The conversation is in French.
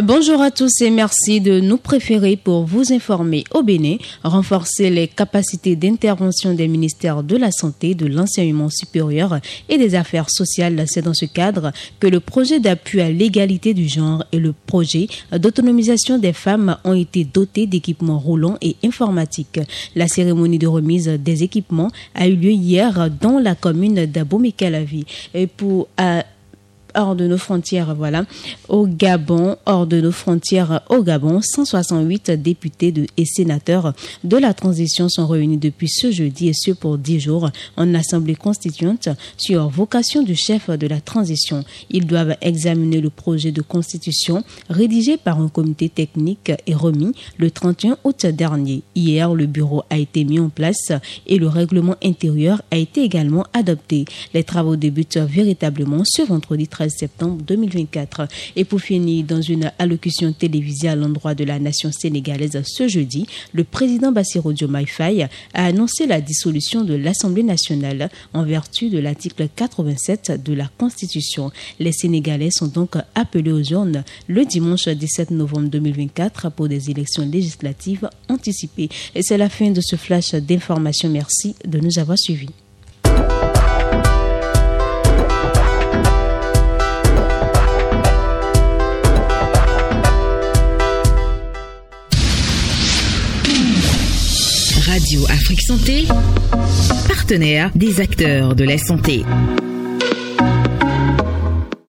Bonjour à tous et merci de nous préférer pour vous informer au Bénin. Renforcer les capacités d'intervention des ministères de la Santé, de l'Enseignement supérieur et des Affaires sociales. C'est dans ce cadre que le projet d'appui à l'égalité du genre et le projet d'autonomisation des femmes ont été dotés d'équipements roulants et informatiques. La cérémonie de remise des équipements a eu lieu hier dans la commune d'Abomey-Calavi. Et hors de nos frontières, au Gabon, 168 députés et sénateurs de la transition sont réunis depuis ce jeudi et ce pour 10 jours en assemblée constituante sur vocation du chef de la transition. Ils doivent examiner le projet de constitution rédigé par un comité technique et remis le 31 août dernier. Hier, le bureau a été mis en place et le règlement intérieur a été également adopté. Les travaux débutent véritablement ce vendredi 13 septembre 2024. Et pour finir, dans une allocution télévisée à l'endroit de la nation sénégalaise ce jeudi, le président Bassirou Diomaye Faye a annoncé la dissolution de l'Assemblée nationale en vertu de l'article 87 de la Constitution. Les Sénégalais sont donc appelés aux urnes le dimanche 17 novembre 2024 pour des élections législatives anticipées. Et c'est la fin de ce flash d'information. Merci de nous avoir suivis. Radio Afrique Santé, partenaire des acteurs de la santé.